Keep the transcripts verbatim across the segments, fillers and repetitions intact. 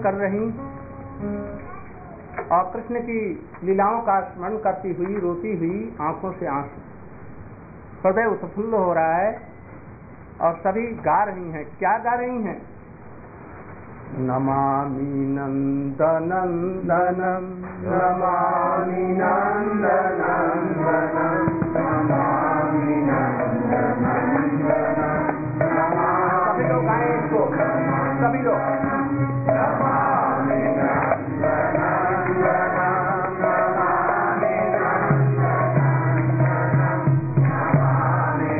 कर रही और कृष्ण की लीलाओं का स्मरण करती हुई रोती हुई आंखों से आंसू, हृदय उत्फुल्ल हो रहा है और सभी गा रही हैं। क्या गा रही हैं? नमामि नंदनंदनम नमामि नंदनंदनम नमामि नंदनंदनम। सभी लोग गाएं इसको, सभी लोग। नमामि नंदनंदनम नमामि नंदनंदनम नमामि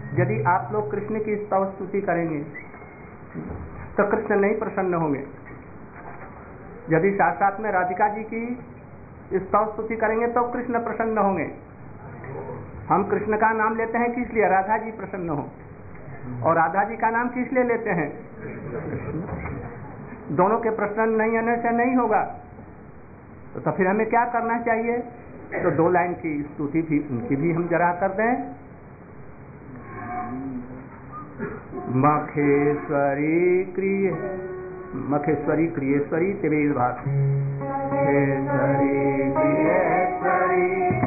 यदि आप लोग कृष्ण की स्तव स्तुति करेंगे तो कृष्ण नहीं प्रसन्न होंगे। यदि साथ साथ में राधिका जी की स्तव स्तुति करेंगे तो कृष्ण प्रसन्न होंगे। हम कृष्ण का नाम लेते हैं किस लिए? राधा जी प्रसन्न हो। और राधा जी का नाम किस लिए लेते हैं? दोनों के प्रसन्न नहीं होने से नहीं होगा। तो, तो फिर हमें क्या करना चाहिए? तो दो लाइन की स्तुति भी उनकी भी हम जरा कर दें। मखेश्वरी क्रिय मखेश्वरी क्रियेश्वरी तेवेद भाग मखेश्वरी क्रियेश्वरी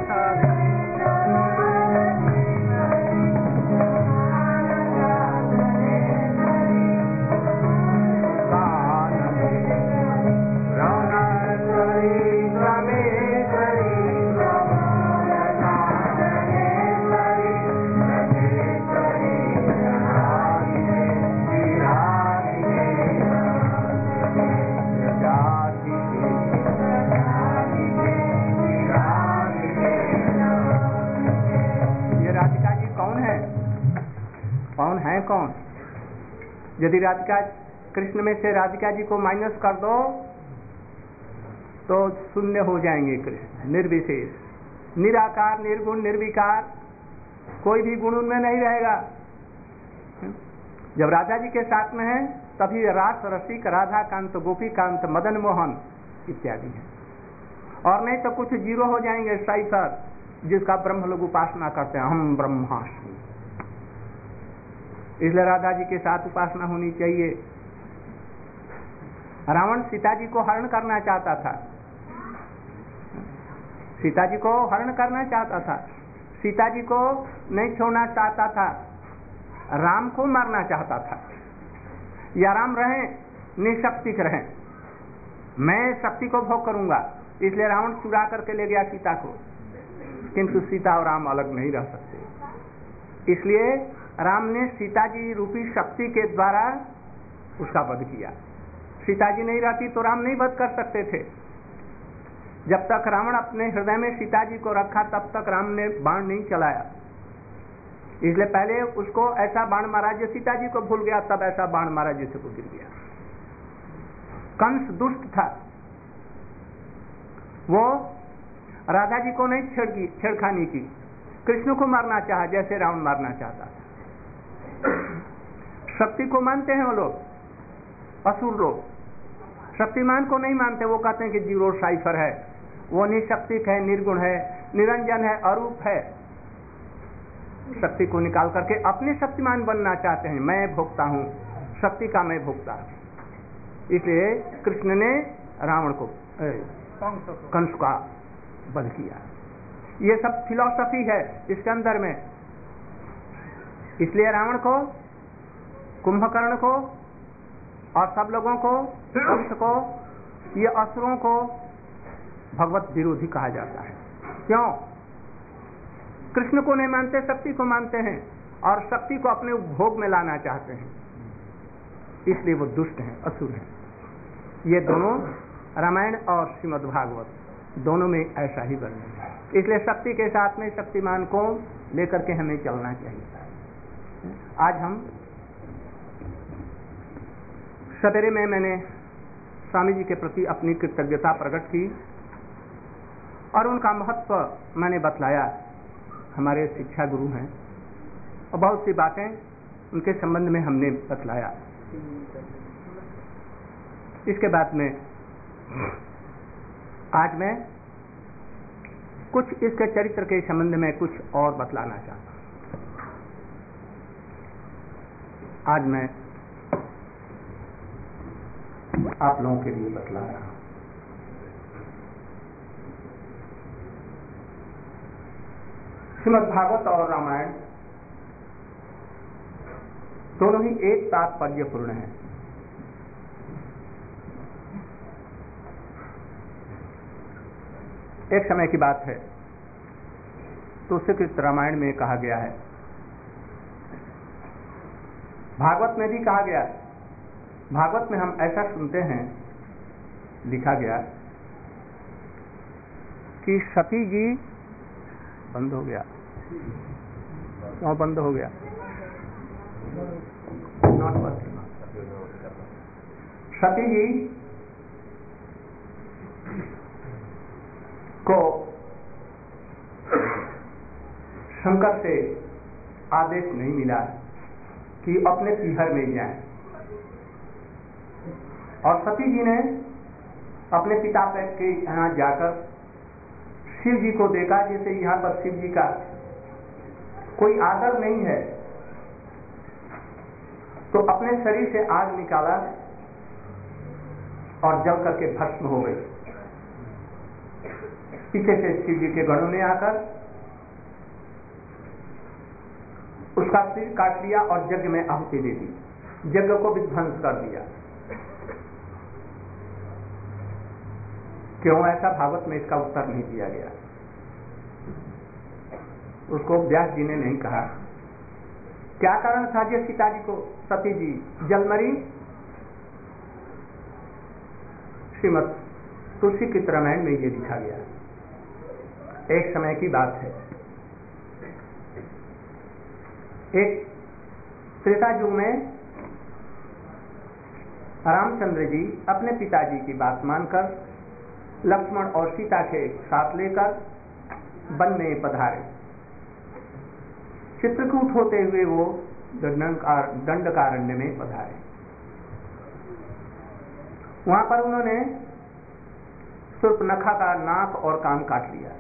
कौन? यदि राधिका कृष्ण में से राधिका जी को माइनस कर दो तो शून्य हो जाएंगे कृष्ण, निर्विशेष, निराकार, निर्गुण, निर्विकार, कोई भी गुण उनमें नहीं रहेगा। जब राधा जी के साथ में है तभी रास रसिक, राधा कांत, गोपी कांत, मदन मोहन इत्यादि है। और नहीं तो कुछ जीरो हो जाएंगे साइफर, जिसका ब्रह्म लोग उपासना करते हैं, हम ब्रह्मास्मि। इसलिए राधा जी के साथ उपासना होनी चाहिए। रावण सीता जी को हरण करना चाहता था, सीता जी को हरण करना चाहता था, सीता जी को नहीं छोड़ना चाहता था, राम को मारना चाहता था। या राम रहें, निशक्तिक रहें, मैं शक्ति को भोग करूंगा। इसलिए रावण चुरा करके ले गया सीता को, किंतु सीता और राम अलग नहीं रह सकते। इसलिए राम ने सीता जी रूपी शक्ति के द्वारा उसका वध किया। सीता जी नहीं रहती तो राम नहीं वध कर सकते थे। जब तक रावण अपने हृदय में सीता जी को रखा तब तक राम ने बाण नहीं चलाया। इसलिए पहले उसको ऐसा बाण मारा जो सीता जी को भूल गया, तब ऐसा बाण मारा जिससे वो गिर गया। कंस दुष्ट था, वो राधा जी को नहीं छेड़ छेड़खानी की, कृष्ण को मारना चाहा जैसे रावण मारना चाहता था। शक्ति को मानते हैं वो लोग, असुर लोग शक्तिमान को नहीं मानते। वो कहते हैं कि जीरो साइफर है, वो निशक्तिक है, निर्गुण है, निरंजन है, अरूप है। शक्ति को निकाल करके अपने शक्तिमान बनना चाहते हैं। मैं भोगता हूं, शक्ति का मैं भोगता। इसलिए कृष्ण ने रावण को, कंस का वध किया। ये सब फिलॉसफी है इसके अंदर में। इसलिए रावण को, कुंभकर्ण को और सब लोगों को, कंस को, ये असुरों को भगवत विरोधी कहा जाता है। क्यों? कृष्ण को नहीं मानते, शक्ति को मानते हैं और शक्ति को अपने उपभोग में लाना चाहते हैं। इसलिए वो दुष्ट हैं, असुर हैं। ये दोनों रामायण और श्रीमद् भागवत दोनों में ऐसा ही वर्णन है। इसलिए शक्ति के साथ में शक्तिमान को लेकर के हमें चलना चाहिए। आज हम सवेरे में मैंने स्वामी जी के प्रति अपनी कृतज्ञता प्रकट की और उनका महत्व मैंने बतलाया। हमारे शिक्षा गुरु हैं और बहुत सी बातें उनके संबंध में हमने बतलाया। इसके बाद में आज मैं कुछ इसके चरित्र के संबंध में कुछ और बतलाना चाहता हूं। आज मैं आप लोगों के लिए बतला रहा हूं। श्रीमद् भागवत और रामायण दोनों ही एक तात्पर्यपूर्ण है। एक समय की बात है, तुलसीकृत रामायण में कहा गया है, भागवत में भी कहा गया है। भागवत में हम ऐसा सुनते हैं, लिखा गया कि सती जी बंद हो गया। क्यों बंद हो गया? Not working. सती जी को शंकर से आदेश नहीं मिला कि अपने पीहर में जाएं, और सती जी ने अपने पिता के यहाँ जाकर शिव जी को देखा, जैसे यहाँ पर शिव जी का कोई आदर नहीं है, तो अपने शरीर से आग निकाला और जल करके भस्म हो गई। पीछे से शिव जी के गणों ने आकर उसका सिर काट लिया और यज्ञ में आहुति दे दी, यज्ञ को विध्वंस कर दिया। क्यों ऐसा भागवत में इसका उत्तर नहीं दिया गया, उसको व्यास जी ने नहीं कहा। क्या कारण था जे सीता जी को सती जी जलमरी? श्रीमद तुलसी की रामायण में ये लिखा गया। एक समय की बात है, एक त्रेता युग में रामचंद्र जी अपने पिताजी की बात मानकर लक्ष्मण और सीता के साथ लेकर वन में पधारे। चित्रकूट होते हुए वो दंडकारण्य में पधारे। वहां पर उन्होंने शूर्पणखा का नाक और कान काट लिया।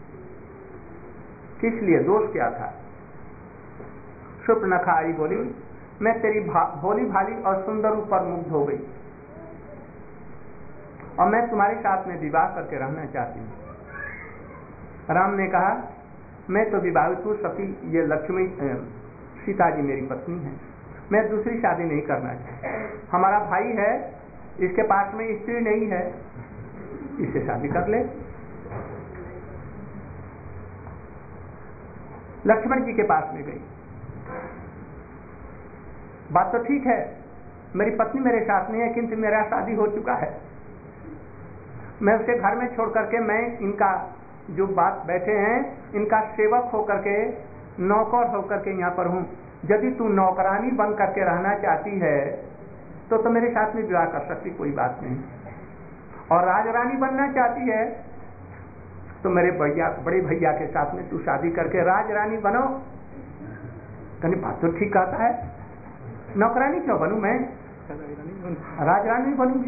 किस लिए? दोष क्या था? शूर्पणखा आई बोली, मैं तेरी भोली भाली और सुंदर रूप पर मुग्ध हो गई और मैं तुम्हारे साथ में विवाह करके रहना चाहती हूँ। राम ने कहा, मैं तो विवाहित हूँ सती, ये लक्ष्मी सीता जी मेरी पत्नी है, मैं दूसरी शादी नहीं करना चाहती। हमारा भाई है, इसके पास में स्त्री नहीं है, इससे शादी कर ले। लक्ष्मण जी के पास में गई। बात तो ठीक है, मेरी पत्नी मेरे साथ नहीं है, किंतु मेरा शादी हो चुका है। मैं उसे घर में छोड़ करके मैं इनका जो बात बैठे हैं, इनका सेवक होकर के, नौकर होकर के यहाँ पर हूँ। यदि तू नौकरानी बन करके रहना चाहती है तो तो मेरे साथ में विवाह कर सकती, कोई बात नहीं। और राजरानी बनना चाहती है तो मेरे भैया बड़े भैया के साथ में तू शादी करके राजरानी बनो। कहनी बात तो ठीक कहता है, नौकरानी क्यों बनूं, मैं राजरानी बनूंगी।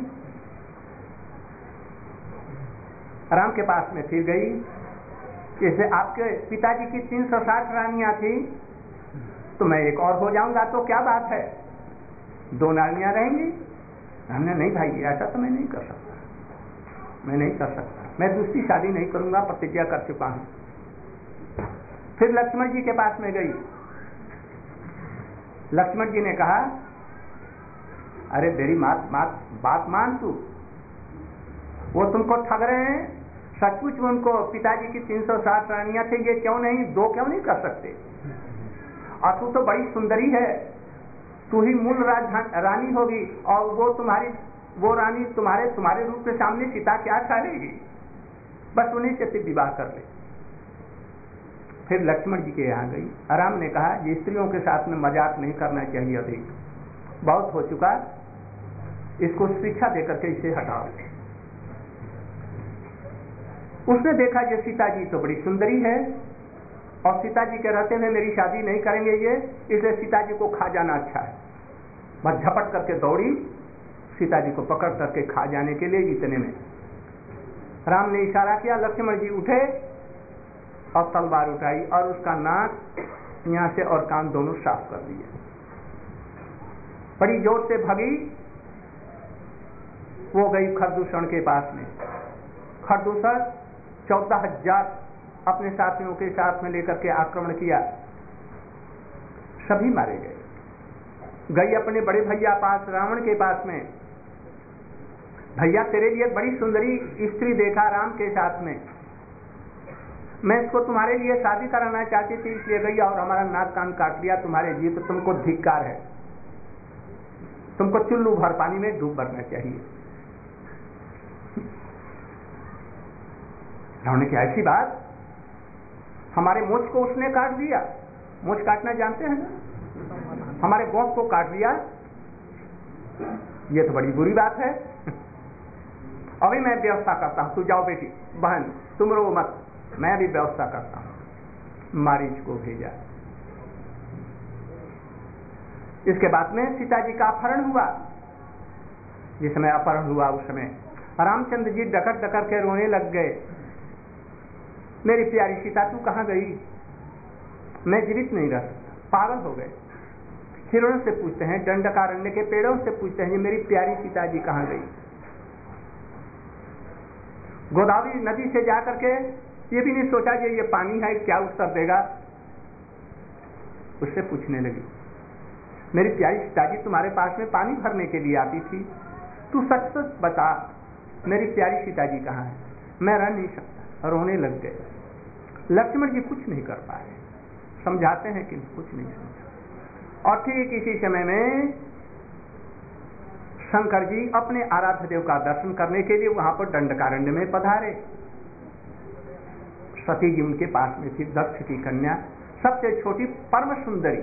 राम के पास में फिर गई, जैसे आपके पिताजी की तीन सौ साठ रानियां थी तो मैं एक और हो जाऊंगा तो क्या बात है, दो रानियां रहेंगी। हमने नहीं भाई, ऐसा तो मैं नहीं कर सकता, मैं नहीं कर सकता, मैं दूसरी शादी नहीं करूंगा, प्रतिज्ञा कर चुका हूं। फिर लक्ष्मण जी के पास में गई। लक्ष्मण जी ने कहा, अरे मेरी मात, मात, बात मान तू, वो तुमको ठग रहे हैं, सचमुच में उनको पिताजी की तीन सौ साठ रानियां थे, ये क्यों नहीं, दो क्यों नहीं कर सकते? और तू तो बड़ी सुंदरी है, तू ही मूल रानी होगी और वो तुम्हारी वो रानी तुम्हारे तुम्हारे रूप के सामने सीता क्या ठहरेगी, बस उन्हीं से विवाह कर ले। फिर लक्ष्मण जी के यहाँ गई। राम ने कहा, ये स्त्रियों के साथ में मजाक नहीं करना चाहिए, अधिक बहुत हो चुका, इसको शिक्षा देकर के इसे हटाओ। उसने देखा ये सीता जी तो बड़ी सुंदरी है और सीता जी के रहते हुए मेरी शादी नहीं करेंगे ये, इसलिए सीता जी को खा जाना अच्छा है। बस झपट करके दौड़ी सीता जी को पकड़ करके खा जाने के लिए। इतने में राम ने इशारा किया, लक्ष्मण जी उठे और तलवार उठाई और उसका नाक यहाँ से और कान दोनों साफ कर दिए। बड़ी जोर से भगी, वो गई खरदूषण के पास में। खरदूषण चौदह हजार अपने साथियों के साथ में लेकर के आक्रमण किया, सभी मारे गए। गई अपने बड़े भैया पास, रावण के पास में, भैया तेरे लिए बड़ी सुंदरी स्त्री देखा राम के साथ में, मैं इसको तुम्हारे लिए शादी कराना चाहती थी, इसलिए गई और हमारा नाक कान काट लिया तुम्हारे लिए, तो तुमको धिक्कार है, तुमको चुल्लू भर पानी में डूब मरना चाहिए। रावण ने कहा, ऐसी बात, हमारे मूछ को उसने काट दिया। मूछ काटना जानते हैं ना? हमारे गोप को काट दिया, ये तो बड़ी बुरी बात है। अभी मैं व्यवस्था करता हूं, तू जाओ बेटी बहन तुम रो मत, मैं अभी व्यवस्था करता हूं। मारीच को भेजा। इसके बाद में सीता जी का अपहरण हुआ। जिस समय अपहरण हुआ उस समय रामचंद्र जी डकर डकर के रोने लग गए, मेरी प्यारी सीता तू कहां गई, मैं जीवित नहीं रह सकता, पागल हो गए। हिरणों से पूछते हैं, दंडकारण्य के पेड़ों से पूछते हैं, मेरी प्यारी सीता जी कहां गई। गोदावरी नदी से जाकर के ये भी नहीं सोचा कि ये पानी है क्या उत्तर देगा, उससे पूछने लगी, मेरी प्यारी सीता जी तुम्हारे पास में पानी भरने के लिए आती थी, तू सच सच बता मेरी प्यारी सीता जी कहाँ है, मैं रह नहीं सकता। रोने लग गए। लक्ष्मण जी कुछ नहीं कर पाए, समझाते हैं कि कुछ नहीं समझा। और ठीक इसी समय में शंकर जी अपने आराध्य देव का दर्शन करने के लिए वहां पर दंडकारण्य में पधारे। सती जी उनके पास में थी, दक्ष की कन्या, सबसे छोटी परम सुंदरी।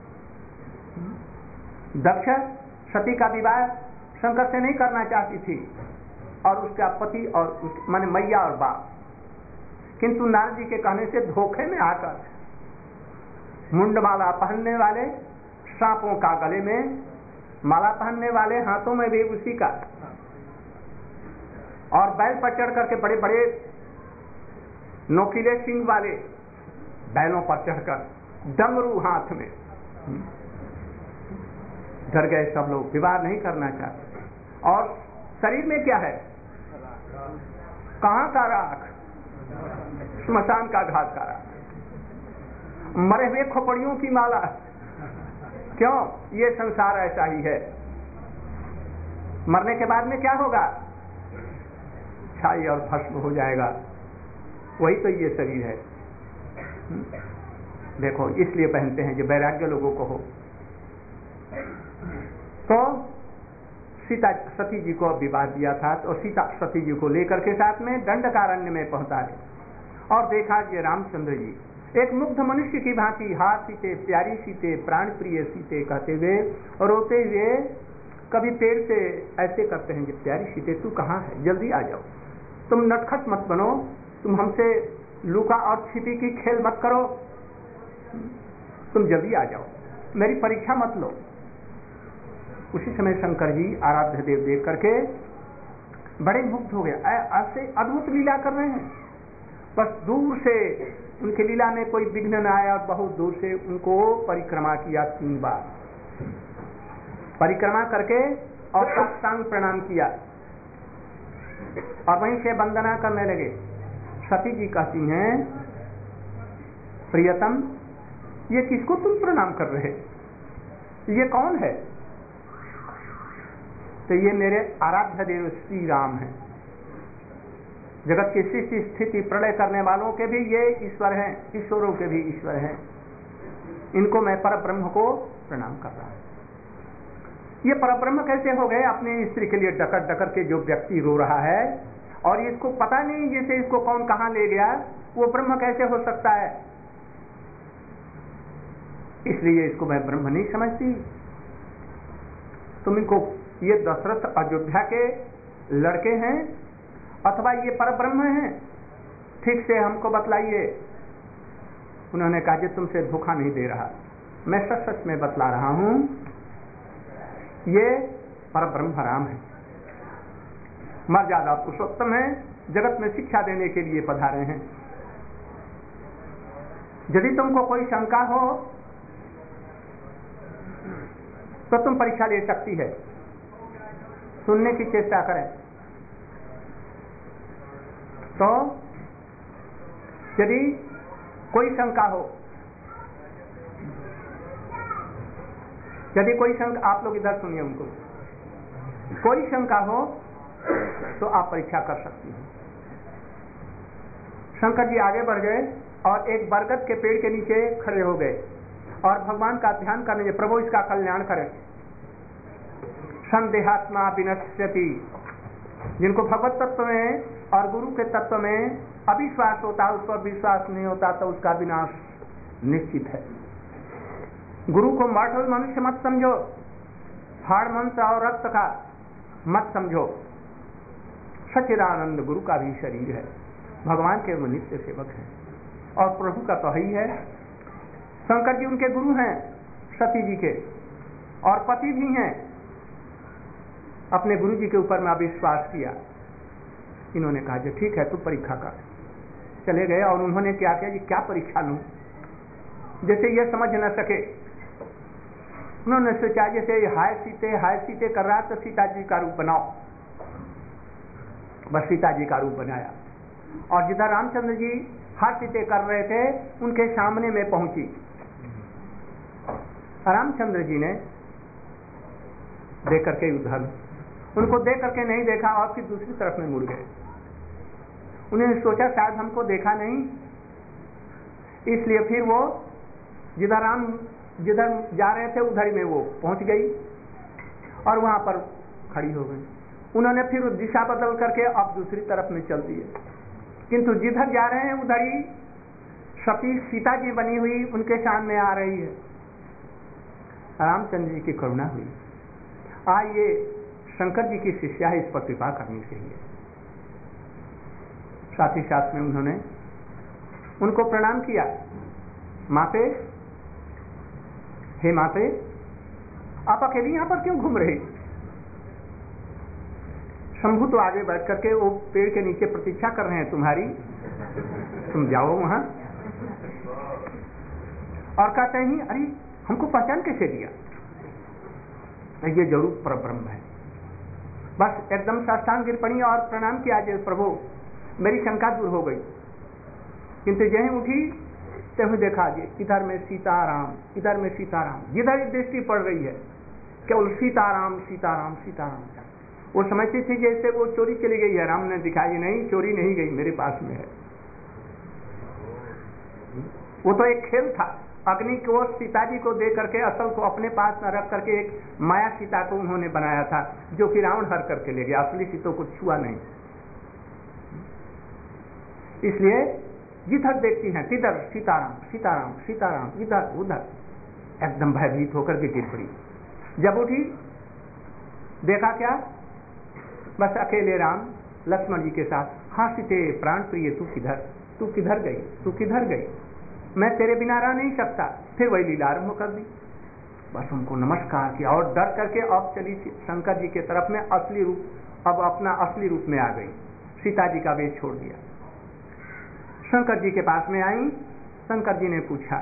दक्ष सती का विवाह शंकर से नहीं करना चाहती थी और उसका पति और उस, माने मैया और बाप, किंतु नारद जी के कहने से धोखे में आकर मुंडमाला पहनने वाले, सांपों का गले में माला पहनने वाले, हाथों में भी उसी का, और बैल पर चढ़ करके बड़े बड़े नोकीले सिंग वाले बैलों पर चढ़कर डमरू हाथ में, डर गए सब लोग, विवाह नहीं करना चाहते। और शरीर में क्या है, कहां का राख, स्मशान का घाट का राख, मरे हुए खोपड़ियों की माला। क्यों, ये संसार ऐसा ही है, मरने के बाद में क्या होगा, छाई और भस्म हो जाएगा, वही तो ये शरीर है। देखो इसलिए पहनते हैं जो वैराग्य लोगों को हो। तो सीता सती जी को विवाह दिया था, तो सीता सती जी को लेकर के साथ में दंडकारण्य में पहुंचा गए और देखा कि रामचंद्र जी एक मुग्ध मनुष्य की भांति, हाथ सीते, प्यारी सीते, प्राण प्रिय सीते कहते हुए रोते हुए कभी पेड़ से ऐसे करते हैं कि प्यारी सीते तू कहाँ है, जल्दी आ जाओ, तुम नटखट मत बनो, तुम हमसे लुका और छिपी की खेल मत करो, तुम जल्दी आ जाओ, मेरी परीक्षा मत लो। उसी समय शंकर जी आराध्य देव देख करके बड़े मुग्ध हो गए, ऐसे अद्भुत लीला कर रहे हैं। बस दूर से उनकी लीला में कोई विघ्न न आया, बहुत दूर से उनको परिक्रमा किया, तीन बार परिक्रमा करके और साष्टांग प्रणाम किया और वहीं से वंदना करने लगे। सती जी कहती हैं, प्रियतम ये किसको तुम प्रणाम कर रहे, ये कौन है? तो ये मेरे आराध्य देव श्री राम हैं, जगत की सृष्टि स्थिति प्रलय करने वालों के भी ये ईश्वर हैं, ईश्वरों के भी ईश्वर हैं, इनको मैं परब्रह्म को प्रणाम कर रहा हूं। ये परब्रह्म कैसे हो गए? अपनी स्त्री के लिए डकर डकर के जो व्यक्ति रो रहा है और इसको पता नहीं जैसे इसको कौन कहां ले गया, वो ब्रह्म कैसे हो सकता है? इसलिए इसको मैं ब्रह्म नहीं समझती। तुम इनको, ये दशरथ अयोध्या के लड़के हैं अथवा ये परब्रह्म हैं, ठीक से हमको बतलाइए। उन्होंने कहा कि तुमसे धोखा नहीं दे रहा, मैं सच सच में बतला रहा हूं, ये परब्रह्म राम है, मर्यादा पुरुषोत्तम है, जगत में शिक्षा देने के लिए पधारे हैं। यदि तुमको कोई शंका हो तो तुम परीक्षा ले सकती है, सुनने की चेष्टा करें। तो यदि कोई शंका हो, यदि कोई शंका, आप लोग इधर सुनिए उनको, कोई शंका हो तो आप परीक्षा कर सकती हैं। शंकर जी आगे बढ़ गए और एक बरगद के पेड़ के नीचे खड़े हो गए और भगवान का ध्यान करने लगे, प्रभु इसका कल्याण करें। संदेहात्मा विनश्यति, जिनको भगवत तत्व में और गुरु के तत्व में अविश्वास होता है, उस पर विश्वास नहीं होता तो उसका विनाश निश्चित है। गुरु को मॉर्टल मनुष्य मत समझो, हाड़ मांस और रक्त का मत समझो। सच्चिदानंद गुरु का भी शरीर है, भगवान के वो नित्य सेवक हैं और प्रभु का तो ही है। शंकर जी उनके गुरु हैं, सती जी के, और पति भी हैं। अपने गुरु जी के ऊपर में अविश्वास किया। इन्होंने कहा जो ठीक है तू परीक्षा कर। चले गए और उन्होंने क्या किया कि क्या परीक्षा लूं, जैसे ये समझ न सके। उन्होंने सोचा जैसे हाय सीते हाय सीते कर रहा तो सीता जी का रूप बनाओ। बस सीता जी का रूप बनाया और जिधर रामचंद्र जी हाय सीते कर रहे थे उनके सामने में पहुंची। रामचंद्र जी ने देख करके उधर उनको देख करके नहीं देखा और फिर दूसरी तरफ में मुड़ गए। उन्होंने सोचा शायद हमको देखा नहीं, इसलिए फिर वो जिधर राम जिधर जा रहे थे उधर में वो पहुंच गई और वहां पर खड़ी हो गई। उन्होंने फिर दिशा बदल करके अब दूसरी तरफ में चल दिए, किंतु जिधर जा रहे हैं उधर ही सती सीता जी बनी हुई उनके सामने आ रही है। रामचंद्र जी की करुणा हुई, आज ये शंकर जी की शिष्या है, इस पर कृपा करनी चाहिए। साथ ही साथ में उन्होंने उनको प्रणाम किया। माते, हे माते, आप अकेली यहां पर क्यों घूम रही? शंभु तो आगे बैठ करके वो पेड़ के नीचे प्रतीक्षा कर रहे हैं तुम्हारी, तुम जाओ वहां। और कहते हैं अरे हमको पहचान कैसे दिया? ये जरूर परब्रह्म है। बस एकदम साष्टांग गिर पड़ी और प्रणाम किया, जय प्रभु मेरी शंका दूर हो गई। किंतु यही उठी तो देखा जी इधर में सीताराम, इधर में सीताराम, जिधर दृष्टि पड़ रही है केवल सीताराम सीताराम सीताराम। वो समझती थी जैसे वो चोरी चली गई है। राम ने दिखाई नहीं, चोरी नहीं गई, मेरे पास में है। वो तो एक खेल था। अग्नि को सीता जी को दे करके असल को अपने पास न रख करके एक माया सीता को उन्होंने बनाया था, जो कि रावण हर करके ले गया। असली सीता को छुआ नहीं। इसलिए जिधर देखती हैं तिधर सीताराम सीताराम सीताराम, इधर उधर, एकदम भयभीत होकर के गिर पड़ी। जब उठी देखा क्या, बस अकेले राम लक्ष्मण जी के साथ। हाँ सीते प्राण प्रिय, तू किधर तू किधर गई तू किधर गई? मैं तेरे बिना रह नहीं सकता। फिर वही लीला आरंभ कर दी। बस उनको नमस्कार किया और डर करके अब चली शंकर जी के तरफ में। असली रूप, अब अपना असली रूप में आ गई। सीता जी का वेश छोड़ दिया। शंकर जी के पास में आई। शंकर जी ने पूछा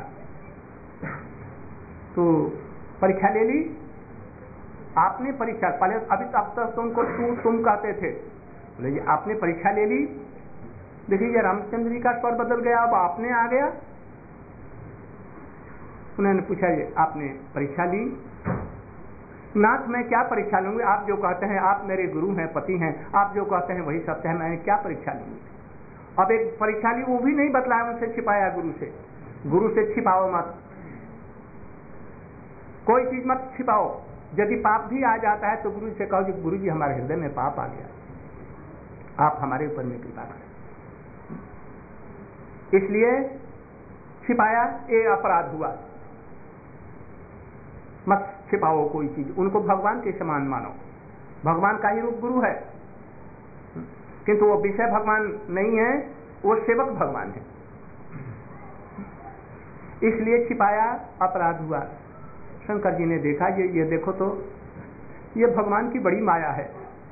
तो परीक्षा ले ली? आपने परीक्षा, पहले अभी तक तो तुमको तू तुम कहते थे, बोले ये आपने परीक्षा ले ली? देखिए रामचंद्र जी का स्वर बदल गया, अब आपने आ गया। उन्होंने पूछा ये आपने परीक्षा ली? नाथ मैं क्या परीक्षा लूंगी? आप जो कहते हैं, आप मेरे गुरु हैं, पति हैं, आप जो कहते हैं वही सत्य है, मैं क्या परीक्षा लूंगी? अब एक परीक्षा ली, वो भी नहीं बतलाया, उनसे छिपाया गुरु से। गुरु से छिपाओ मत, कोई चीज मत छिपाओ। यदि पाप भी आ जाता है तो गुरु से कहो कि गुरु जी हमारे हृदय में पाप आ गया, आप हमारे ऊपर में कृपा करें। इसलिए छिपाया, ये अपराध हुआ। मत छिपाओ कोई चीज, उनको भगवान के समान मानो। भगवान का ही रूप गुरु है, किंतु वो विषय भगवान नहीं है, वो सेवक भगवान है। इसलिए छिपाया, अपराध हुआ। शंकर जी ने देखा ये ये देखो तो ये भगवान की बड़ी माया है।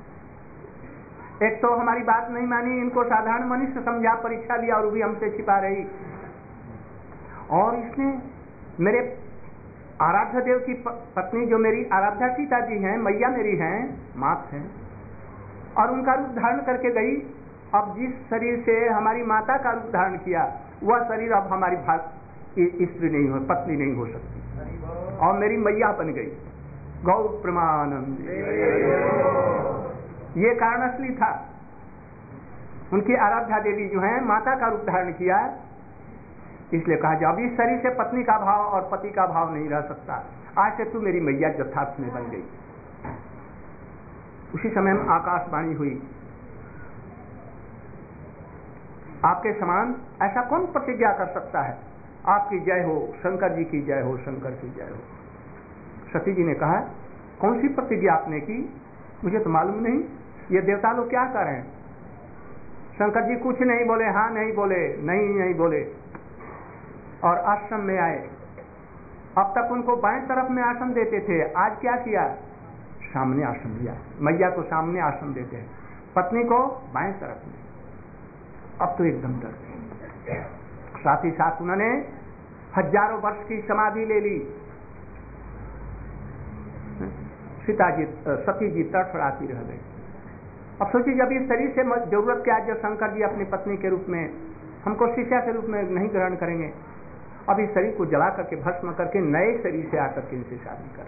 एक तो हमारी बात नहीं मानी, इनको साधारण मनुष्य समझा, परीक्षा लिया और वो भी हमसे छिपा रही। और इसने मेरे आराध्य देव की पत्नी जो मेरी आराध्या सीता जी हैं, मैया मेरी हैं, मात हैं, और उनका रूप धारण करके गई। अब जिस शरीर से हमारी माता का रूप धारण किया, वह शरीर अब हमारी स्त्री नहीं हो, पत्नी नहीं हो सकती, और मेरी मैया बन गई। गौ प्रमानंद, ये कारण असली था। उनकी आराध्या देवी जो है माता का रूप धारण किया, इसलिए कहा जब इस शरीर से पत्नी का भाव और पति का भाव नहीं रह सकता, आज से तू मेरी मैया यथार्थ में बन गई। उसी समय में आकाशवाणी हुई, आपके समान ऐसा कौन प्रतिज्ञा कर सकता है आपकी जय हो, शंकर जी की जय हो, शंकर की जय हो। सती जी ने कहा, कौन सी प्रतिज्ञा आपने की? मुझे तो मालूम नहीं, ये देवता लोग क्या कर रहे हैं? शंकर जी कुछ नहीं बोले, हाँ नहीं बोले, नहीं नहीं बोले, और आश्रम में आए। अब तक उनको बाएं तरफ में आश्रम देते थे, आज क्या किया? सामने आश्रम दिया। मैया को सामने आश्रम देते हैं, पत्नी को बाएं तरफ में। अब तो एकदम डर गए। साथ ही साथ उन्होंने हजारों वर्ष की समाधि ले ली। सीता जी, सती जी तड़फड़ाती रह गई। अब सोचिए, जब इस शरीर से जरूरत क्या, जब शंकर जी अपनी पत्नी के रूप में हमको शिष्या के रूप में नहीं ग्रहण करेंगे, अब इस शरीर को जला करके भस्म करके नए शरीर से आकर के इनसे शादी करें।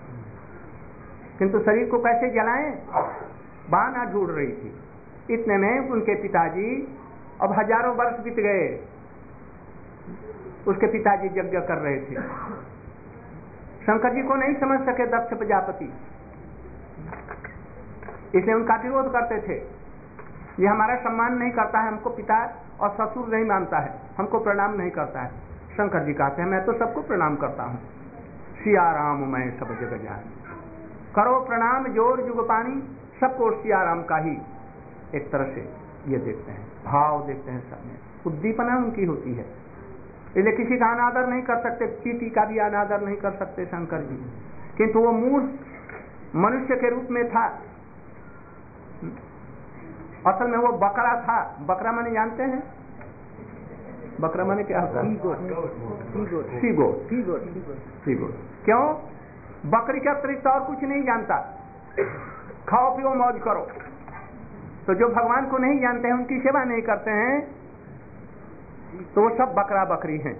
किंतु शरीर को कैसे जलाएं? बाना ढूंढ रही थी। इतने में उनके पिताजी, अब हजारों वर्ष बीत गए, उसके पिताजी यज्ञ कर रहे थे। शंकर जी को नहीं समझ सके दक्ष प्रजापति, इसलिए उनका विरोध करते थे। ये हमारा सम्मान नहीं करता है, हमको पिता और ससुर नहीं मानता है, हमको प्रणाम नहीं करता है। शंकर जी कहते हैं, मैं तो सबको प्रणाम करता हूँ। सिया राम मैं सब जग जान, करो प्रणाम जोर जुग पानी। सबको सिया राम का ही एक तरह से ये देखते हैं, भाव देखते हैं, सब में उद्दीपना उनकी होती है। इसलिए किसी का अनादर नहीं कर सकते, चींटी का भी अनादर नहीं कर सकते शंकर जी। किंतु वो मूर्ख मनुष्य के रूप में था, असल में वो बकरा था। बकरा माने जानते हैं? बकरा माने क्या होता है? सीगो। सीगो क्यों? बकरी के अतिरिक्त और कुछ नहीं जानता। खाओ पियो मौज करो। तो जो भगवान को नहीं जानते हैं, उनकी सेवा नहीं करते हैं, तो वो सब बकरा बकरी हैं।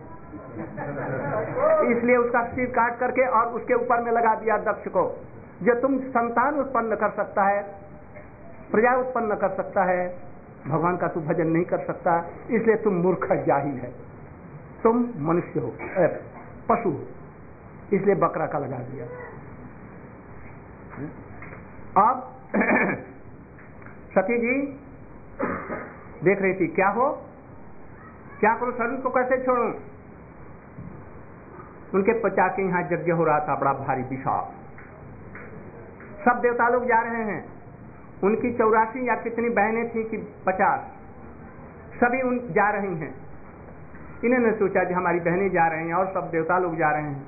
इसलिए उसका सिर काट करके और उसके ऊपर में लगा दिया दक्ष को। जो तुम संतान उत्पन्न कर सकता है, प्रजा उत्पन्न कर सकता है, भगवान का तू भजन नहीं कर सकता, इसलिए तुम मूर्ख जाहिल है, तुम मनुष्य हो, पशु हो, इसलिए बकरा का लगा दिया। अब सती जी देख रही थी, क्या हो, क्या करूं, शरीर को कैसे छोड़ूं? उनके पचा के यहाँ यज्ञ हो रहा था, बड़ा भारी विशाल, सब देवता लोग जा रहे हैं। उनकी चौरासी या कितनी बहनें थी कि पचास, सभी उन जा रही हैं। इन्होंने सोचा कि हमारी बहनें जा रही हैं और सब देवता लोग जा रहे हैं,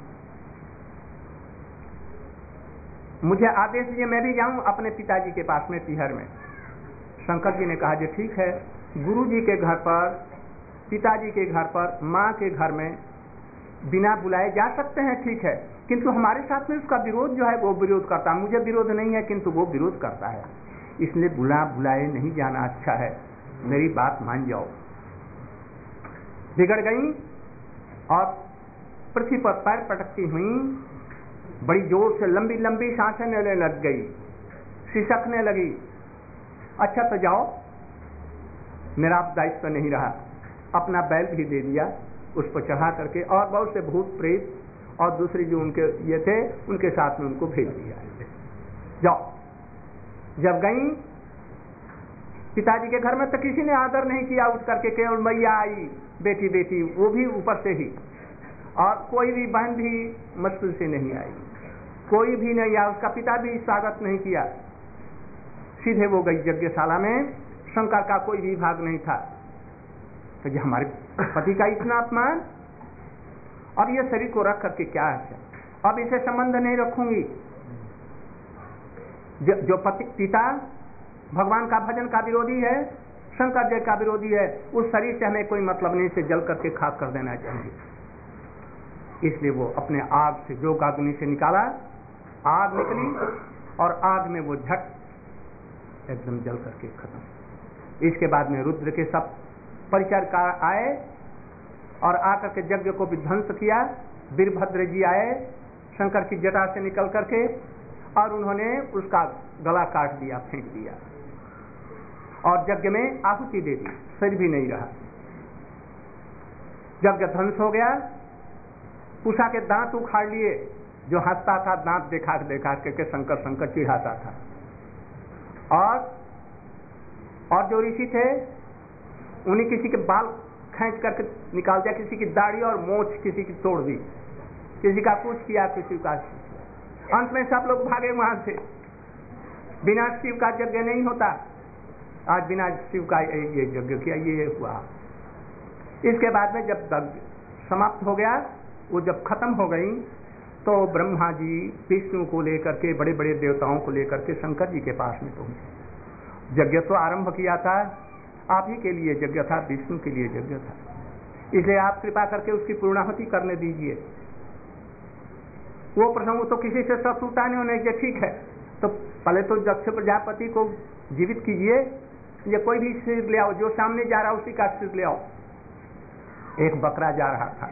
मुझे आदेश दिए मैं भी जाऊं अपने पिताजी के पास में तिहर में। शंकर जी ने कहा, जी ठीक है, गुरु जी के घर पर, पिताजी के घर पर, माँ के घर में बिना बुलाए जा सकते हैं, ठीक है, किंतु हमारे साथ में उसका विरोध जो है वो विरोध करता है। मुझे विरोध नहीं है, किंतु वो विरोध करता है, इसलिए बुला बुलाए नहीं जाना अच्छा है, मेरी बात मान जाओ। बिगड़ गई और पृथ्वी पर पैर पटकती हुई बड़ी जोर से लंबी लंबी सांसें लेने लग गई, सिसकने लगी। अच्छा तो जाओ, मेरा दायित्व नहीं रहा। अपना बैल भी दे दिया, उस पर चढ़ा करके, और बहुत से भूत प्रेत और दूसरी जो उनके ये थे उनके साथ में उनको भेज दिया। जाओ। जब गई पिताजी के घर में तो किसी ने आदर नहीं किया, उठ करके केवल मैया आई, बेटी बेटी, वो भी ऊपर से ही, और कोई भी बहन भी मुश्किल से नहीं आई, कोई भी नहीं आया, उसका पिता भी स्वागत नहीं किया। सीधे वो गई यज्ञशाला में, शंकर का कोई भी भाग नहीं था। तो ये हमारे पति का इतना अपमान, अब ये शरीर को रख करके क्या है, अब इसे संबंध नहीं रखूंगी। जो, जो पति पिता भगवान का भजन का विरोधी है, शंकर जी का विरोधी है, उस शरीर से हमें कोई मतलब नहीं, से जल करके खाक कर देना चाहिए। इसलिए वो अपने आग से, जो अग्नि से निकाला, आग निकली और आग में वो झट एकदम जल करके खत्म। इसके बाद में रुद्र के सब परिचारकार आए और आकर के यज्ञ को विध्वंस किया। वीरभद्र जी आए शंकर की जटा से निकल करके, और उन्होंने उसका गला काट दिया, फेंक दिया, और यज्ञ में आहुति दे दी, शरीर भी नहीं रहा। यज्ञ ध्वंस हो गया। पूषा के दांत उखाड़ लिए, जो हंसता था दांत देखा देखा करके शंकर शंकर चिढ़ाता था। और और जो ऋषि थे, उन्हीं किसी के बाल खींच करके निकाल दिया, किसी की दाढ़ी और मोछ किसी की तोड़ दी, किसी का कुछ किया, किसी का। अंत में सब लोग भागे वहां से। बिना शिव का यज्ञ नहीं होता। आज बिना शिव का ये यज्ञ किया, ये हुआ। इसके बाद में जब समाप्त हो गया, वो जब खत्म हो गई, तो ब्रह्मा जी विष्णु को लेकर के, बड़े बड़े देवताओं को लेकर के शंकर जी के पास में पहुंचे। यज्ञ तो आरंभ किया था, आप ही के लिए यज्ञ था, विष्णु के लिए यज्ञ था, इसलिए आप कृपा करके उसकी पूर्णाहुति करने दीजिए। वो प्रसंग तो किसी से शत्रुता नहीं होने के, ठीक है, तो पहले तो दक्ष प्रजापति को जीवित कीजिए, ये कोई भी सिर ले आओ, जो सामने जा रहा उसी का सिर ले आओ। एक बकरा जा रहा था,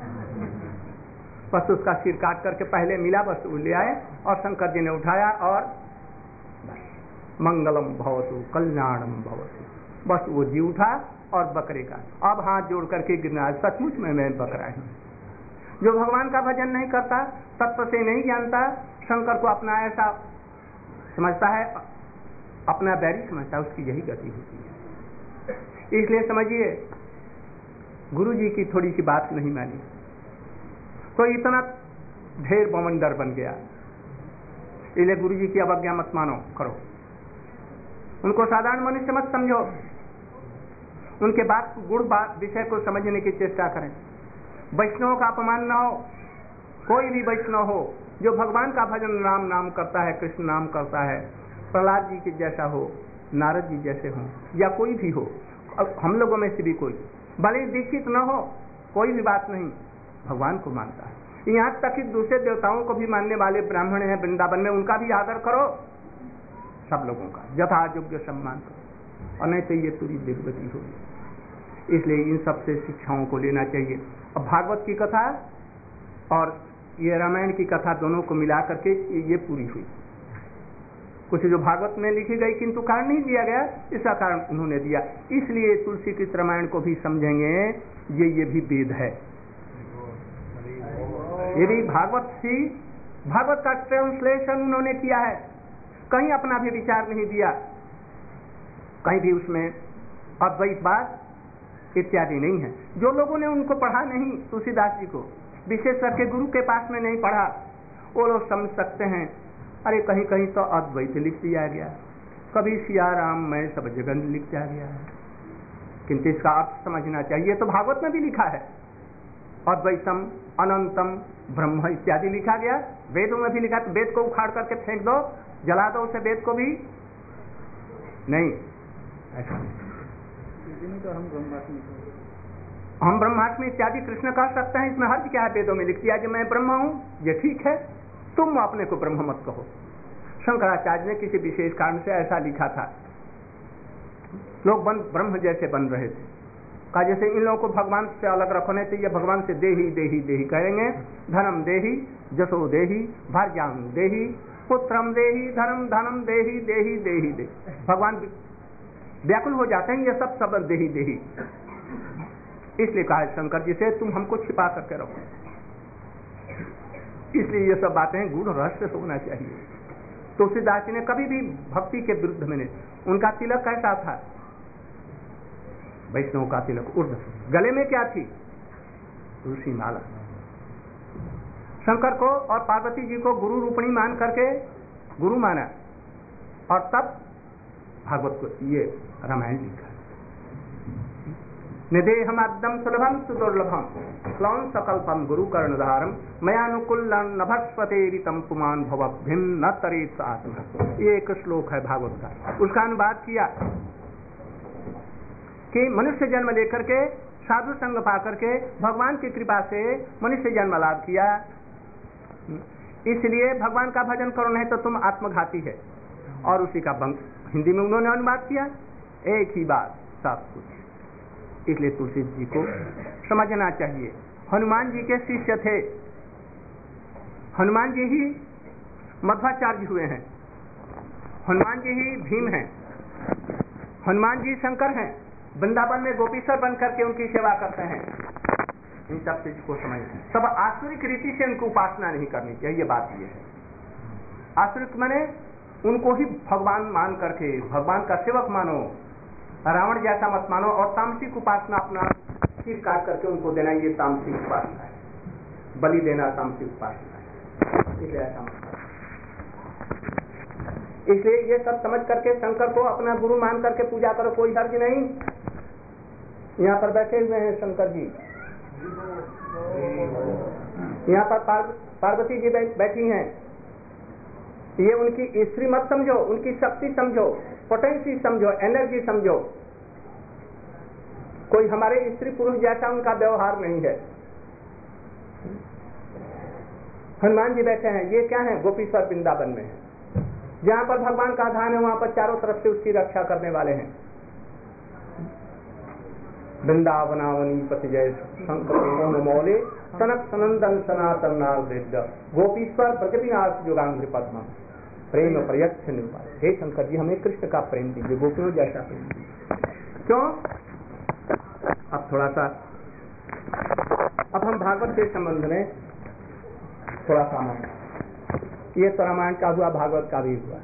बस उसका सिर काट करके पहले मिला, बस वो ले आए और शंकर जी ने उठाया और बस मंगलम भवतु कल्याणम भवतु, बस वो जी उठा और बकरे का अब हाथ जोड़ करके गिरना, सचमुच में मैं बकरा हूं। जो भगवान का भजन नहीं करता, तत्व से नहीं जानता, शंकर को अपना ऐसा समझता है, अपना बैरी समझता है, उसकी यही गति होती है। इसलिए समझिए, गुरु जी की थोड़ी सी बात नहीं मानी तो इतना ढेर बवंडर बन गया। इसलिए गुरु जी की अवज्ञा मत मानो करो, उनको साधारण मनुष्य मत समझो, उनके बात गुण बात विषय को समझने की चेष्टा करें। वैष्णव का अपमान न हो, कोई भी वैष्णव हो जो भगवान का भजन राम नाम करता है, कृष्ण नाम करता है, प्रहलाद जी के जैसा हो, नारद जी जैसे हो, या कोई भी हो, हम लोगों में से भी कोई, भले दीक्षित न हो, कोई भी बात नहीं, भगवान को मानता है। यहाँ तक कि दूसरे देवताओं को भी मानने वाले ब्राह्मण हैं वृंदावन में, उनका भी आदर करो, सब लोगों का यथा योग्य सम्मान करो, और नहीं तो ये पूरी दुर्गति होगी। इसलिए इन सबसे शिक्षाओं को लेना चाहिए। अब भागवत की कथा और ये रामायण की कथा दोनों को मिला करके ये पूरी हुई। कुछ जो भागवत में लिखी गई किंतु कारण नहीं दिया गया, इसका कारण उन्होंने दिया। इसलिए तुलसी कृत रामायण को भी समझेंगे, ये ये भी वेद है। यदि भागवत ही भागवत का ट्रांसलेशन उन्होंने किया है, कहीं अपना भी विचार नहीं दिया, कहीं भी उसमें अद्वैतवाद इत्यादि नहीं है। जो लोगों ने उनको पढ़ा नहीं, तुलसीदास जी को विशेष करके गुरु के पास में नहीं पढ़ा, वो लोग समझ सकते हैं, अरे कहीं कहीं तो अद्वैत लिख दिया गया, कभी सिया राम मैं सब जगह लिख दिया गया है, किंतु इसका अर्थ समझना चाहिए। तो भागवत में भी लिखा है, अद्वैतम अनंतम ब्रह्म इत्यादि लिखा गया, वेदों में भी लिखा। तो वेद को उखाड़ करके फेंक दो, जला दो उसे, वेद को भी नहीं, ऐसा तो हम ब्रह्मास्मि हम ब्रह्मास्मि इत्यादि कृष्ण कह सकते हैं, इसमें हर्ज क्या है? वेदों में लिख दिया कि मैं ब्रह्मा हूं, ये ठीक है, तुम अपने को ब्रह्म मत कहो। शंकराचार्य ने किसी विशेष कारण से ऐसा लिखा था, लोग बन ब्रह्म जैसे बन रहे थे, कहा जैसे इन लोगों को भगवान से अलग रखने तो ये भगवान से देही देही देही करेंगे, धनम देही जसो देही भार्यां देही पुत्रम देही धनम धनम देही देही देही दे। भगवान व्याकुल हो जाते हैं, ये सब सब देही देही। इसलिए कहा शंकर जी से तुम हमको छिपा करके रखो। इसलिए ये सब बातें गूढ़ रहस्य होना चाहिए। तुलसीदास जी ने कभी भी भक्ति के विरुद्ध में नहीं, उनका तिलक कैसा था? वैष्णव का तिलक उर्ध, गले में क्या थी? तुलसी माला। शंकर को और पार्वती जी को गुरु रूपणी मान करके गुरु माना, और तब भागवत को ये रामायण लिखा। निदेहमाद्यम सुलभम सुदुर्लभम क्लौन सकल्पम गुरु कर्णधारम मयानुकूलन नभस्वतेरितम पुमान भवभ्यम न तरेत आत्मा। ये एक श्लोक है भागवत का, उसका अनुवाद किया कि मनुष्य जन्म लेकर के साधु संग पा करके भगवान की कृपा से मनुष्य जन्म लाभ किया, इसलिए भगवान का भजन करो, नहीं तो तुम आत्मघाती है। और उसी का बंग हिंदी में उन्होंने अनुवाद किया, एक ही बात सब कुछ। इसलिए तुलसी जी को समझना चाहिए। हनुमान जी के शिष्य थे, हनुमान जी ही मध्वाचार्य हुए हैं, हनुमान जी ही भीम हैं, हनुमान जी शंकर हैं, वृंदावन में गोपीश्वर बन करके उनकी सेवा करते हैं। इन सब चीज को समझ, सब आसुरिक रीति से उनको उपासना नहीं करनी चाहिए। ये बात ये है, आसुरिक माने उनको ही भगवान मान करके भगवान का सेवक मानो, रावण जैसा मत मानो, और तामसिक उपासना अपना चीज काट करके उनको देना, ये तामसिक उपासना है, बलि देना तामसिक उपासना है। इसलिए ऐसा मत करो। इसलिए ये सब समझ करके शंकर को अपना गुरु मान करके पूजा करो, कोई हर्ज नहीं। यहाँ पर बैठे हुए हैं शंकर जी, यहाँ पर पार, पार्वती जी बैठी हैं। ये उनकी स्त्री मत समझो, उनकी शक्ति समझो, पोटेंसी समझो, एनर्जी समझो। कोई हमारे स्त्री पुरुष जैसा उनका व्यवहार नहीं है। हनुमान जी बैठे हैं, ये क्या है? गोपीश्वर वृंदावन में है। जहां पर भगवान का धाम है वहां पर चारों तरफ से उसकी रक्षा करने वाले हैं। वृंदावनावनी पति जय शंकर मौले सनक सनंदन सनातन नारद गोपीश्वर प्रगतिनाथ योगांग्र पद्म प्रेम प्रयच्छ निवास। हे शंकर जी, हमें कृष्ण का प्रेम दीजिए, गोपियों जैसा प्रेम दीजिए। क्यों? अब थोड़ा सा अब हम भागवत के संबंध में थोड़ा सा मान, ये तो रामायण का हुआ, भागवत का भी हुआ।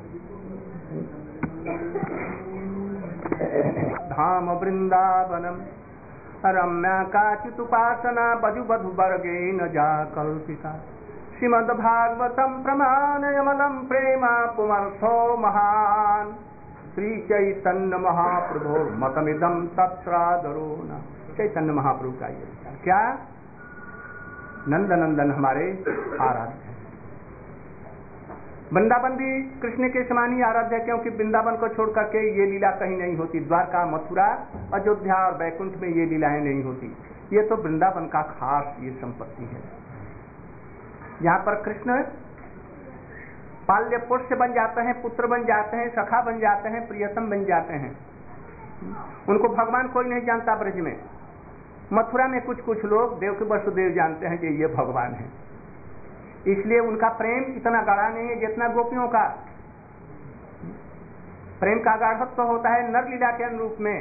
धाम वृंदावनम रम्या काचित उपासना बजु बधु वर्गे न जा कल्पिता श्रीमद् भागवतम प्रमाणयमलम प्रेमा पुमर्थो महान श्री चैतन्य महाप्रभु मतमिदम तत्रादरो न। चैतन्य महाप्रभु का ये क्या? नंद नंदन हमारे आराध्य हैं। वृंदावन भी कृष्ण के समान ही आराध्य है, क्योंकि वृंदावन को छोड़ करके ये लीला कहीं नहीं होती। द्वारका, मथुरा, अयोध्या और बैकुंठ में ये लीलाएं नहीं होती। ये तो वृंदावन का खास ये संपत्ति है। यहाँ पर कृष्ण पाल्य पुरुष बन जाते हैं, पुत्र बन जाते हैं, सखा बन जाते हैं, प्रियतम बन जाते हैं। उनको भगवान कोई नहीं जानता ब्रज में। मथुरा में कुछ कुछ लोग देवकी वसुदेव जानते हैं कि ये भगवान है, इसलिए उनका प्रेम इतना गाढ़ा नहीं है जितना गोपियों का प्रेम का गाढ़त्व तो होता है नर लीला के अनुरूप में।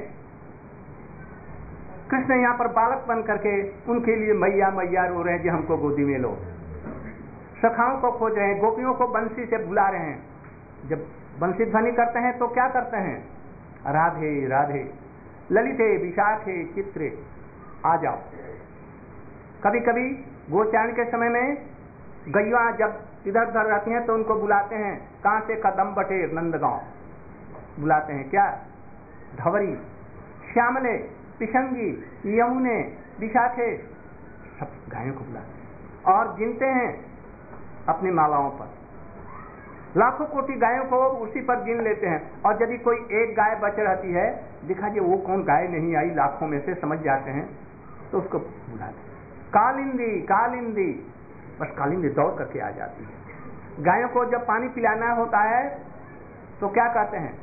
कृष्ण यहाँ पर बालक बन करके उनके लिए मैया मैया रो रहे हैं कि हमको गोदी में लो। सखाओं को खोज रहे हैं, गोपियों को बंसी से बुला रहे हैं। जब बंसी ध्वनि करते हैं तो क्या करते हैं? राधे राधे ललिते विशाखे चित्रे आ जाओ। कभी कभी गोचारण के समय में गैया जब इधर उधर रहती हैं तो उनको बुलाते हैं, कहां से? कदम बटे नंदगांव बुलाते हैं। क्या? धवरी, श्यामले, पिशंगी, यमुने, विशाखे, सब गायों को बुलाते हैं और गिनते हैं अपनी मालाओं पर। लाखों कोटि गायों को उसी पर गिन लेते हैं। और यदि कोई एक गाय बच रहती है, दिखाइए वो कौन गाय नहीं आई लाखों में से, समझ जाते हैं तो उसको बुलाते हैं। कालिंदी कालिंदी, बस कालिंदी दौड़ करके आ जाती है। गायों को जब पानी पिलाना होता है तो क्या कहते हैं?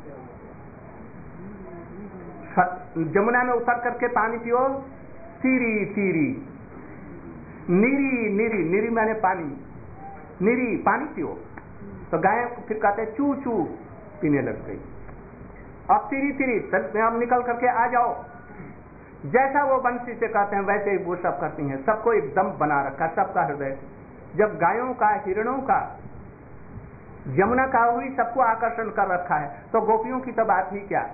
जमुना में उतर करके पानी पियो, तीरी तीरी, नीरी नीरी, नीरी मैंने पानी, नीरी पानी पियो। तो गाय फिर कहते हैं चू चू, पीने लग गई। अब तीरी तीरी, हम निकल करके आ जाओ। जैसा वो बंसी से कहते हैं वैसे ही वो सब करती हैं। सबको एकदम बना रखा, सबका हृदय। जब गायों का, हिरणों का, यमुना का हुई सबको आकर्षण कर रखा है, तो गोपियों की तो बात ही क्या।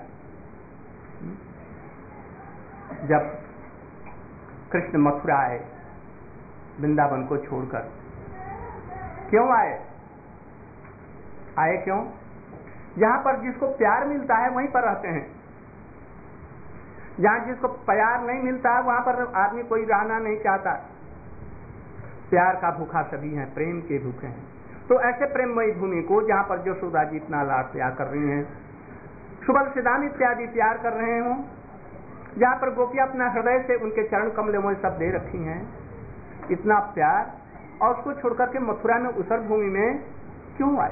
जब कृष्ण मथुरा आए वृंदावन को छोड़कर, क्यों आए? आए क्यों? जहां पर जिसको प्यार मिलता है वहीं पर रहते हैं। जहां जिसको प्यार नहीं मिलता है वहां पर आदमी कोई रहना नहीं चाहता। प्यार का भूखा सभी हैं, प्रेम के भूखे हैं। तो ऐसे प्रेममयी भूमि को जहां पर यशोदा जी इतना लाड प्यार कर रही हैं, सुबल सिद्धांत इत्यादि प्यार कर रहे हों, जहां पर गोपियां अपना हृदय से उनके चरण कमलों में सब दे रखी हैं, इतना प्यार, और उसको छोड़कर के मथुरा में उसर भूमि में क्यों आए?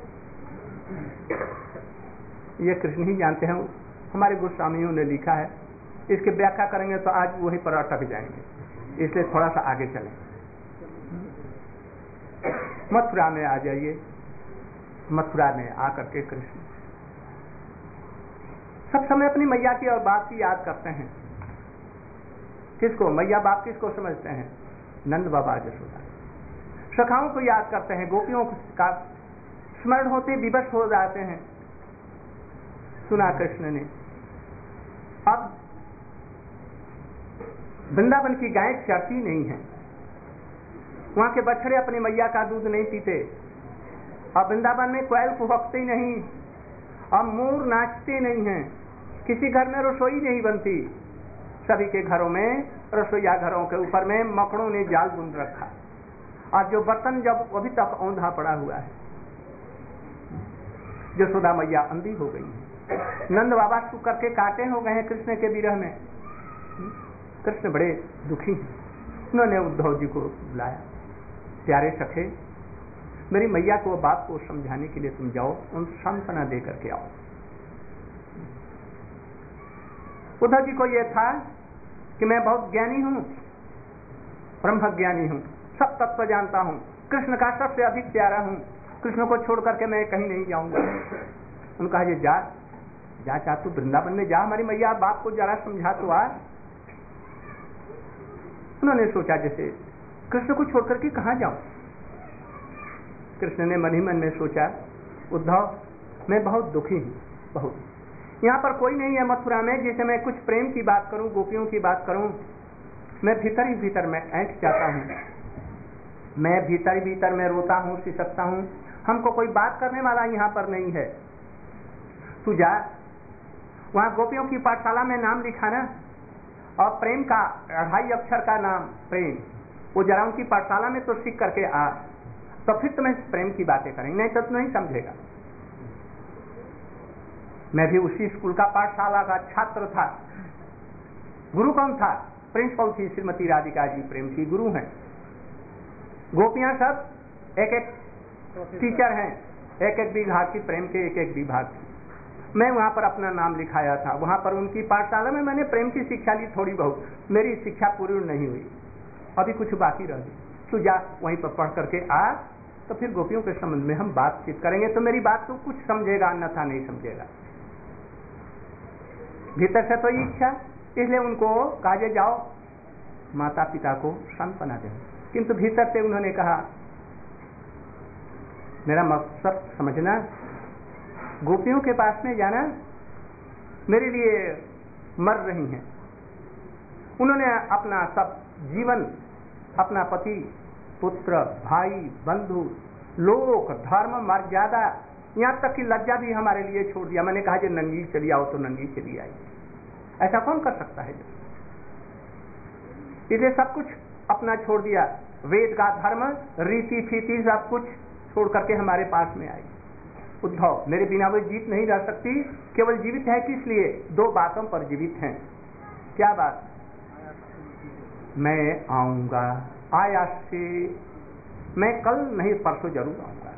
ये कृष्ण ही जानते हैं। हमारे गोस्वामियों ने लिखा है, इसकी व्याख्या करेंगे तो आज वहीं पर अटक जाएंगे, इसलिए थोड़ा सा आगे चलें। मथुरा में आ जाइए। मथुरा में आकर के कृष्ण सब समय अपनी मैया की और बाप की याद करते हैं। किसको? मैया बाप किसको समझते हैं? नंद बाबा यशोदा। सखाओं को याद करते हैं, गोपियों का स्मरण होते विवश हो जाते हैं। सुना कृष्ण ने। अब वृंदावन की गाय चरती नहीं है, वहां के बछड़े अपनी मैया का दूध नहीं पीते, और वृंदावन में कोयल कुहकते नहीं, और मोर नाचते नहीं हैं, किसी घर में रसोई नहीं बनती, सभी के घरों में रसोईया घरों के ऊपर में मकड़ों ने जाल बुन रखा, और जो बर्तन जब अभी तक औंधा पड़ा हुआ है। यशोदा मैया अंधी हो गई है, नंद बाबा शुक्र के कांटे हो गए हैं कृष्ण के विरह में। कृष्ण बड़े दुखी हैं। उन्होंने उद्धव जी को बुलाया, प्यारे सखे, मेरी मैया को बात को समझाने के लिए तुम जाओ, उन सांत्वना दे करके आओ। उद्धव जी को यह था कि मैं बहुत ज्ञानी हूं, ब्रह्म ज्ञानी हूं, सब तत्व जानता हूं, कृष्ण का सबसे अधिक प्यारा हूं, कृष्ण को छोड़ करके मैं कहीं नहीं जाऊंगा। उन्होंने कहा, ये जा जा चाह तू वृंदावन में जा, हमारी मैया बाप को जरा समझा तो आ। उन्होंने सोचा जैसे कृष्ण को छोड़ करके कहां जाऊं। कृष्ण ने मन ही मन में सोचा, उद्धव मैं बहुत दुखी हूं, बहुत। यहाँ पर कोई नहीं है मथुरा में जिसे मैं कुछ प्रेम की बात करूं, गोपियों की बात करूं। मैं भीतर ही भीतर में ऐंठ जाता हूं, मैं भीतर ही भीतर में रोता हूं, सिसकता हूं, हमको कोई बात करने वाला यहाँ पर नहीं है। तू जा, वहां गोपियों की पाठशाला में नाम लिखाना, और प्रेम का अढ़ाई अक्षर का नाम प्रेम, वो जरा उनकी पाठशाला में तो सीख करके आ, तो फिर तुम्हें प्रेम की बातें करेंगे, नहीं तो तू नहीं समझेगा। मैं भी उसी स्कूल का पाठशाला का छात्र था। गुरु कौन था? प्रिंसिपल थी श्रीमती राधिका जी, प्रेम की गुरु हैं। गोपियां सब एक एक टीचर हैं, एक एक विभाग की, प्रेम के एक एक विभाग की। मैं वहां पर अपना नाम लिखाया था, वहां पर उनकी पाठशाला में मैंने प्रेम की शिक्षा ली थोड़ी बहुत, मेरी शिक्षा पूरी नहीं हुई, अभी कुछ बाकी रह गई। तू जा वहीं पर पढ़ करके आ, तो फिर गोपियों के संबंध में हम बातचीत करेंगे, तो मेरी बात तो कुछ समझेगा, अन्यथा नहीं समझेगा। भीतर से तो इच्छा, इसलिए उनको कहा जाओ माता पिता को सांत्वना दें, किंतु भीतर से उन्होंने कहा, मेरा मकसद समझना, गोपियों के पास में जाना मेरे लिए मर रही हैं। उन्होंने अपना सब जीवन, अपना पति, पुत्र, भाई, बंधु, लोक, धर्म, मर्यादा, यहाँ तक कि लज्जा भी हमारे लिए छोड़ दिया। मैंने कहा, जो नंगी चली आओ तो नंगी चली आई। ऐसा कौन कर सकता है? इसलिए सब कुछ अपना छोड़ दिया, वेद का धर्म, रीति थीति सब कुछ छोड़ करके हमारे पास में आई। उद्धव, मेरे बिना वो जीवित नहीं रह सकती। केवल जीवित है किस लिए? दो बातों पर जीवित हैं। क्या बात? मैं आऊंगा, आया से, मैं कल नहीं परसों जरूर आऊंगा।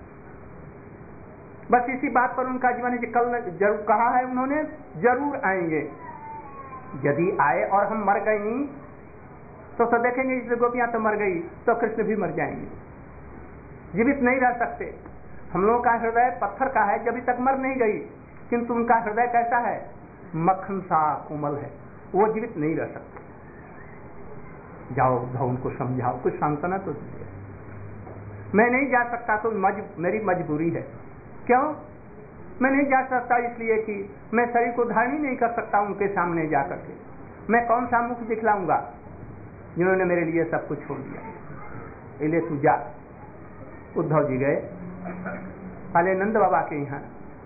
बस इसी बात पर उनका जीवन है कि कल जरूर कहा है उन्होंने, जरूर आएंगे। यदि आए और हम मर गई तो तो देखेंगे इस गोपियां तो मर गई, तो कृष्ण भी मर जाएंगे, जीवित नहीं रह सकते। हम लोगों का हृदय पत्थर का है, जब तक मर नहीं गई, किंतु उनका हृदय कैसा है? मक्खन सा कोमल है, वो जीवित नहीं रह सकते। जाओ जाओ उनको समझाओ, कुछ सांत्वना तो दीजिए। मैं नहीं जा सकता तो मज, मेरी मजबूरी है। क्यों मैं नहीं जा सकता? इसलिए कि मैं शरीर को धारण ही नहीं कर सकता उनके सामने जाकर के। मैं कौन सा मुख दिखलाऊंगा जिन्होंने मेरे लिए सब कुछ छोड़ दिया। इसलिए तू जा। उद्धव जी गए, पहले नंद बाबा के यहाँ।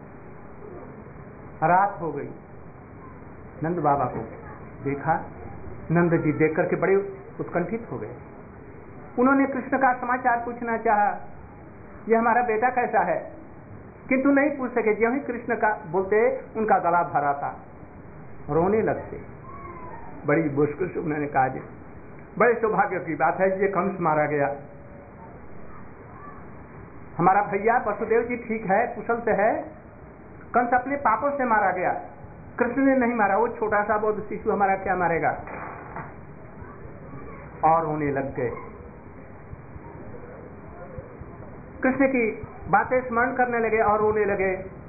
रात हो गई, नंद बाबा को देखा, नंद जी देख करके बड़े उत्कंठित हो गए। उन्होंने कृष्ण का समाचार पूछना चाहा, ये हमारा बेटा कैसा है, किंतु नहीं पूछ सके। जो ही कृष्ण का बोलते उनका गला भरा था, रोने लगते। बड़ी मुश्किल से उन्होंने कहा, जी बड़े सौभाग्य की बात है, ये कंस मारा गया। हमारा भैया वसुदेव जी ठीक है, कुशल से है, कंस अपने पापों से मारा गया, कृष्ण ने नहीं मारा। वो छोटा सा बहुत शिशु हमारा क्या मारेगा? और रोने लग गए। कृष्ण की बातें स्मरण करने लगे और रोने लगे।